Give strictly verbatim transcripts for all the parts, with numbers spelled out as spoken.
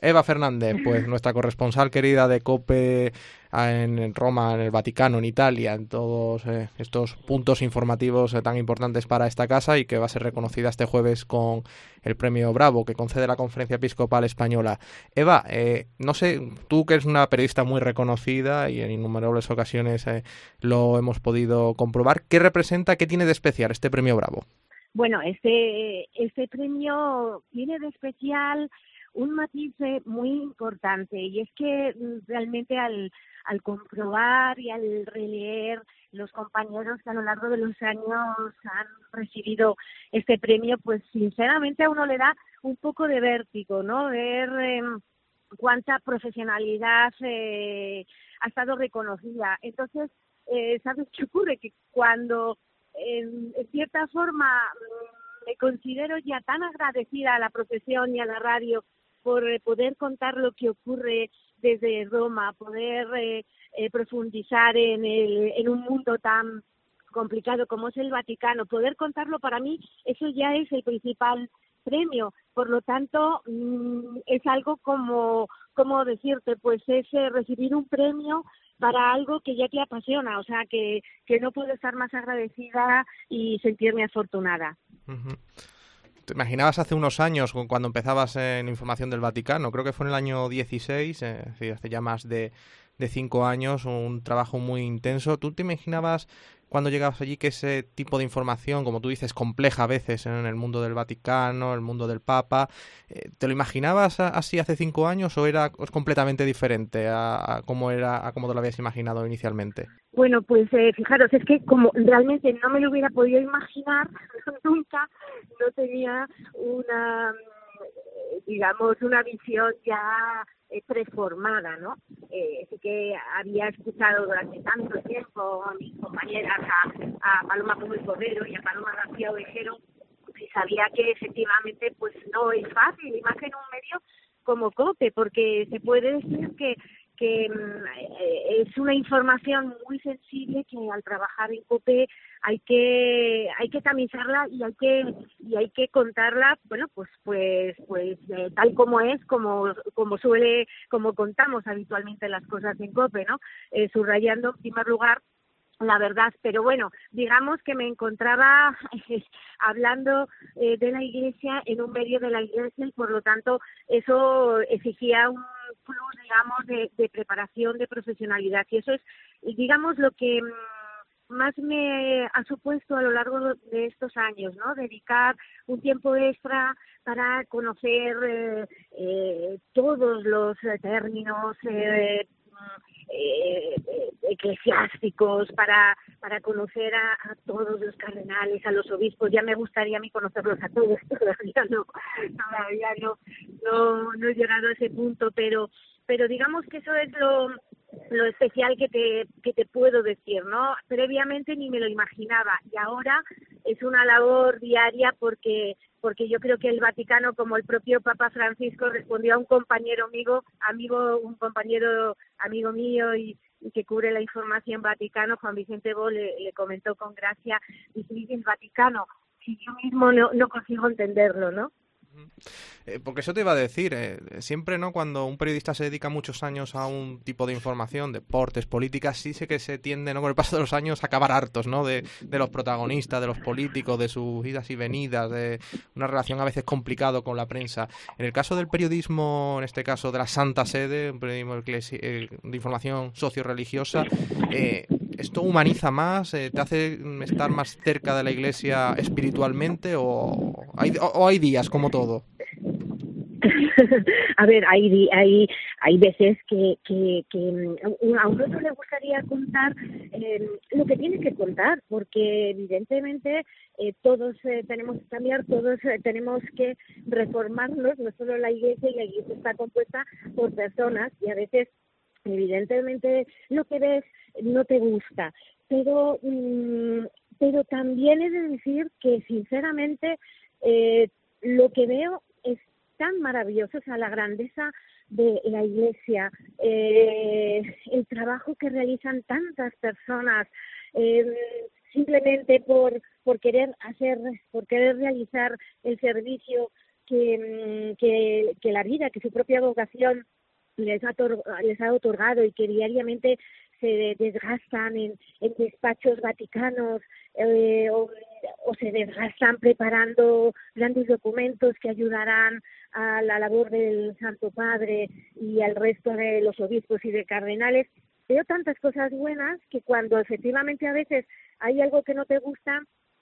Eva Fernández, pues nuestra corresponsal querida de COPE en Roma, en el Vaticano, en Italia, en todos eh, estos puntos informativos eh, tan importantes para esta casa y que va a ser reconocida este jueves con el premio Bravo que concede la Conferencia Episcopal Española. Eva, eh, no sé, tú que eres una periodista muy reconocida y en innumerables ocasiones eh, lo hemos podido comprobar, ¿qué representa, qué tiene de especial este premio Bravo? Bueno, este, este premio tiene de especial un matiz eh, muy importante, y es que mm, realmente al, al comprobar y al releer los compañeros que a lo largo de los años han recibido este premio, pues sinceramente a uno le da un poco de vértigo, ¿no? Ver eh, cuánta profesionalidad eh, ha estado reconocida. Entonces, eh, ¿sabes qué ocurre? Que cuando en, en cierta forma mm, me considero ya tan agradecida a la profesión y a la radio por eh, poder contar lo que ocurre desde Roma, poder eh, eh, profundizar en, el, en un mundo tan complicado como es el Vaticano, poder contarlo, para mí eso ya es el principal premio. Por lo tanto, mmm, es algo como, como decirte, pues es eh, recibir un premio para algo que ya te apasiona, o sea, que, que no puedo estar más agradecida y sentirme afortunada. Uh-huh. ¿Te imaginabas hace unos años, cuando empezabas en Información del Vaticano? Creo que fue en el año dieciséis, eh, es decir, hace ya más de, de cinco años, un trabajo muy intenso. ¿Tú te imaginabas cuando llegabas allí que ese tipo de información, como tú dices, compleja a veces en el mundo del Vaticano, el mundo del Papa, eh, ¿te lo imaginabas así hace cinco años o era completamente diferente a, a cómo era, a cómo te lo habías imaginado inicialmente? Bueno, pues eh, fijaros, es que como realmente no me lo hubiera podido imaginar nunca, no tenía una, digamos, una visión ya eh, preformada, ¿no? Eh, sí que había escuchado durante tanto tiempo a mis compañeras, a, a Paloma Pumel Cordero y a Paloma García Ovejero, y sabía que efectivamente pues no es fácil, y más en un medio como COPE, porque se puede decir que que eh, es una información muy sensible que al trabajar en COPE hay que hay que tamizarla y hay que y hay que contarla, bueno, pues pues pues eh, tal como es, como como suele como contamos habitualmente las cosas en COPE, ¿no? Eh, subrayando en primer lugar la verdad, pero bueno, digamos que me encontraba eh, hablando eh, de la Iglesia en un medio de la Iglesia, y por lo tanto eso exigía un plus, digamos, de, de preparación, de profesionalidad, y eso es, digamos, lo que mmm, más me ha supuesto a lo largo de estos años, ¿no? Dedicar un tiempo extra para conocer eh, eh, todos los eh, términos eh, Eh, eh, eclesiásticos, para para conocer a, a todos los cardenales, a los obispos. Ya me gustaría a mí conocerlos a todos, todavía no, todavía no, no, no he llegado a ese punto, pero pero digamos que eso es lo lo especial que te que te puedo decir, ¿no? Previamente ni me lo imaginaba, y ahora es una labor diaria, porque porque yo creo que el Vaticano, como el propio Papa Francisco, respondió a un compañero amigo, amigo un compañero amigo mío y, y que cubre la información Vaticano, Juan Vicente Bo, le, le comentó con gracia, dice, el Vaticano, si yo mismo no, no consigo entenderlo, ¿no? Eh, porque eso te iba a decir, eh, siempre, ¿no? Cuando un periodista se dedica muchos años a un tipo de información, deportes, políticas, sí sé que se tiende, ¿no? Con el paso de los años a acabar hartos, ¿no? De, de los protagonistas, de los políticos, de sus idas y venidas, de una relación a veces complicado con la prensa. En el caso del periodismo, en este caso de la Santa Sede, un periodismo de información socio-religiosa, eh, ¿esto humaniza más? Eh, ¿Te hace estar más cerca de la Iglesia espiritualmente? ¿O hay, o, o hay días como todo? A ver, hay hay hay veces que que, que a uno no le gustaría contar eh, lo que tiene que contar, porque evidentemente eh, todos eh, tenemos que cambiar, todos eh, tenemos que reformarnos, no solo la Iglesia, y la Iglesia está compuesta por personas, y a veces evidentemente lo que ves no te gusta, pero mmm, pero también he de decir que sinceramente eh, lo que veo es tan maravilloso, o sea, la grandeza de la Iglesia, eh, el trabajo que realizan tantas personas, eh, simplemente por por querer hacer, por querer realizar el servicio que, que, que la vida, que su propia vocación les ha, les ha otorgado y que diariamente se desgastan en, en despachos vaticanos eh, o, o se desgastan preparando grandes documentos que ayudarán a la labor del Santo Padre y al resto de los obispos y de cardenales. Veo tantas cosas buenas que cuando efectivamente a veces hay algo que no te gusta,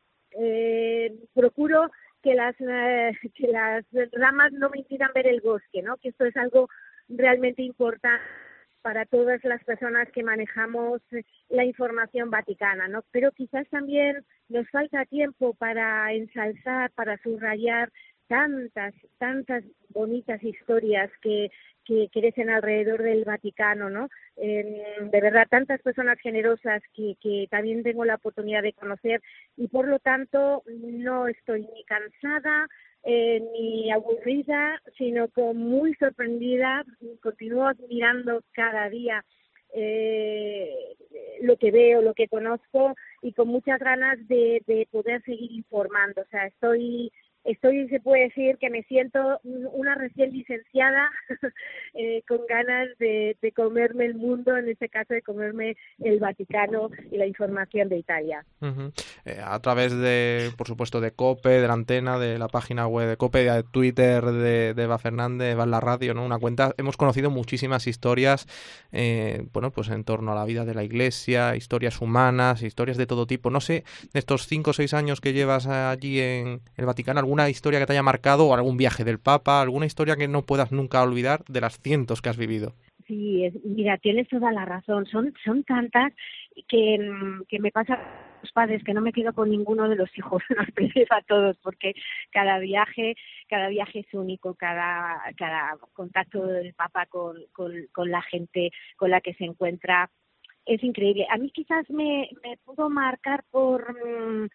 eh, procuro que las eh, que las ramas no me impidan ver el bosque, ¿no? Que esto es algo realmente importante para todas las personas que manejamos la información vaticana, ¿no? Pero quizás también nos falta tiempo para ensalzar, para subrayar tantas, tantas bonitas historias que, que crecen alrededor del Vaticano, ¿no? Eh, de verdad, tantas personas generosas que, que también tengo la oportunidad de conocer y por lo tanto no estoy ni cansada eh, ni aburrida, sino como muy sorprendida. Continúo admirando cada día eh, lo que veo, lo que conozco y con muchas ganas de, de poder seguir informando. O sea, estoy Estoy, se puede decir, que me siento una recién licenciada eh, con ganas de, de comerme el mundo, en este caso de comerme el Vaticano y la información de Italia. Uh-huh. Eh, a través de, por supuesto, de COPE, de la antena, de la página web de COPE, de Twitter de, de Eva Fernández, Eva en la radio, ¿no? Una cuenta, hemos conocido muchísimas historias, eh, bueno, pues en torno a la vida de la Iglesia, historias humanas, historias de todo tipo. No sé, de estos cinco o seis años que llevas allí en el Vaticano, ¿alguna historia que te haya marcado o algún viaje del Papa, alguna historia que no puedas nunca olvidar de las cientos que has vivido? Sí, es, mira, tienes toda la razón. Son son tantas que, que me pasa a los padres que no me quedo con ninguno de los hijos, los prefiero a todos porque cada viaje cada viaje es único, cada cada contacto del Papa con, con, con la gente con la que se encuentra es increíble. A mí quizás me, me pudo marcar por, mmm,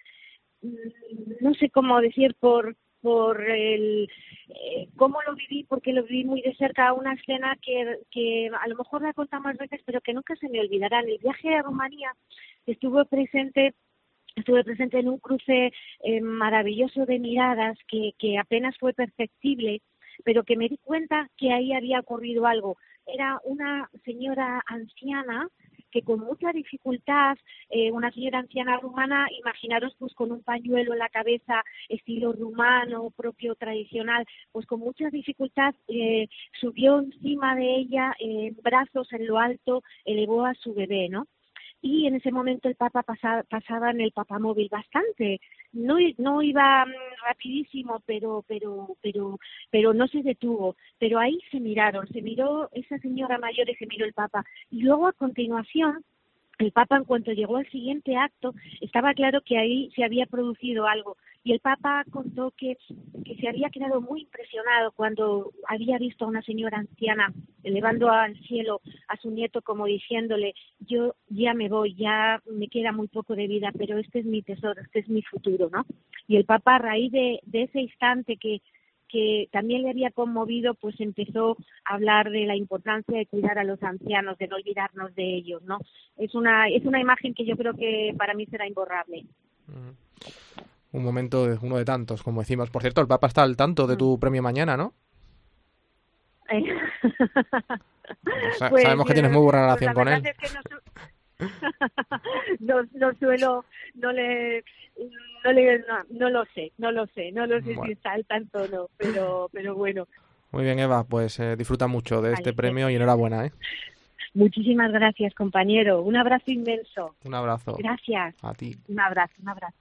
no sé cómo decir, por por el eh, cómo lo viví, porque lo viví muy de cerca, una escena que, que a lo mejor la he contado más veces, pero que nunca se me olvidará. En el viaje a Rumanía estuve presente estuve presente en un cruce eh, maravilloso de miradas que, que apenas fue perceptible, pero que me di cuenta que ahí había ocurrido algo. Era una señora anciana que con mucha dificultad, eh, una señora anciana rumana, imaginaros pues con un pañuelo en la cabeza, estilo rumano, propio tradicional, pues con mucha dificultad eh, subió encima de ella, en eh, brazos en lo alto, elevó a su bebé, ¿no? Y en ese momento el Papa pasaba, pasaba en el papamóvil bastante, no no iba um, rapidísimo, pero pero pero pero no se detuvo, pero ahí se miraron, se miró esa señora mayor y se miró el Papa, y luego a continuación el Papa, en cuanto llegó al siguiente acto, estaba claro que ahí se había producido algo. Y el Papa contó que, que se había quedado muy impresionado cuando había visto a una señora anciana elevando al cielo a su nieto como diciéndole, yo ya me voy, ya me queda muy poco de vida, pero este es mi tesoro, este es mi futuro, ¿no? Y el Papa, a raíz de, de ese instante que que también le había conmovido, pues empezó a hablar de la importancia de cuidar a los ancianos, de no olvidarnos de ellos, ¿no? Es una es una imagen que yo creo que para mí será imborrable. Mm. Un momento, uno de tantos, como decimos. Por cierto, el Papa está al tanto de tu premio mañana, ¿no? Eh. O sea, pues, sabemos que tienes muy buena relación pues con él. Es que no, no, no suelo, no le, no le, no, no lo sé, no lo sé, no lo sé bueno. Si está al tanto o no, pero, pero bueno. Muy bien, Eva, pues eh, disfruta mucho de vale, este premio y enhorabuena, ¿eh? Muchísimas gracias, compañero. Un abrazo inmenso. Un abrazo. Gracias. A ti. Un abrazo, un abrazo.